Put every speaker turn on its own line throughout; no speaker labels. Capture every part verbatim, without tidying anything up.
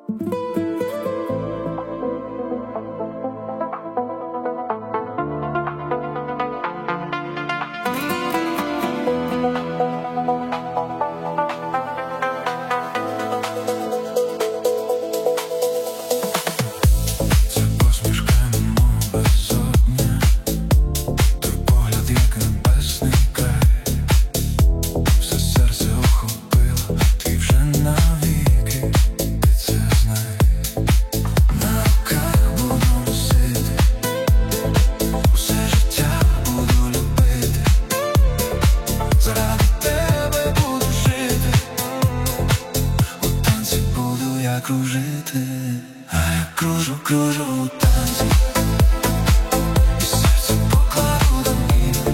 Кружити, а я кружу, кружу у танці, і серце покладу до ніг.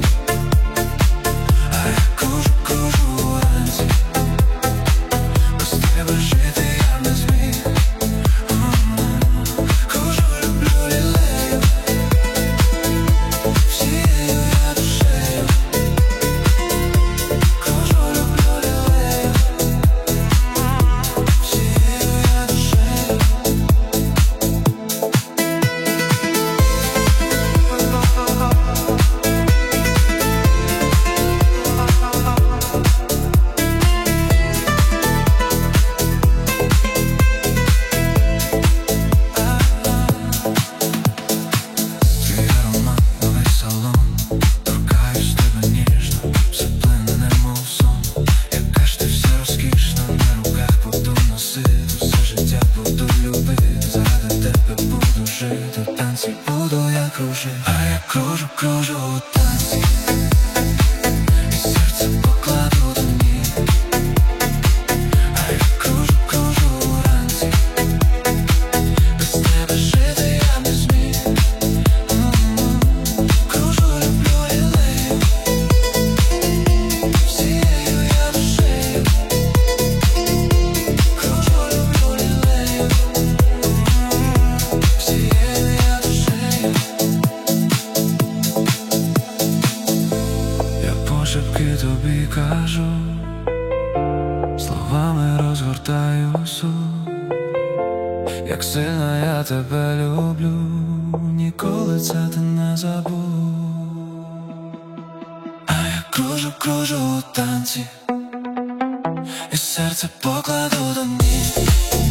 А я кружу, кружу уранці, без тебе жити я не зміг. Кружу, люблю лілею, всією я душею. Кружу, люблю лілею, всією я душею. Твій аромат на весь салон, торкаюсь тебе ніжно, все плине немов сон. Яка ж ти вся розкішна, на руках буду носити, все життя буду любити, заради тебе буду жити, в танці буду я кружити. А я кружу, кружу у танці, і серце покладу до ніг. А я кружу, кружу уранці, без тебе жити я не зміг. Кружу, люблю лілею, всією я душею. Кружу, люблю лілею, всією я душею. Я пошепки тобі кажу, словами розгортаю суть, як сильно я тебе люблю, ніколи це ти не забудь. А я кружу, кружу у танці, і серце покладу до ніг.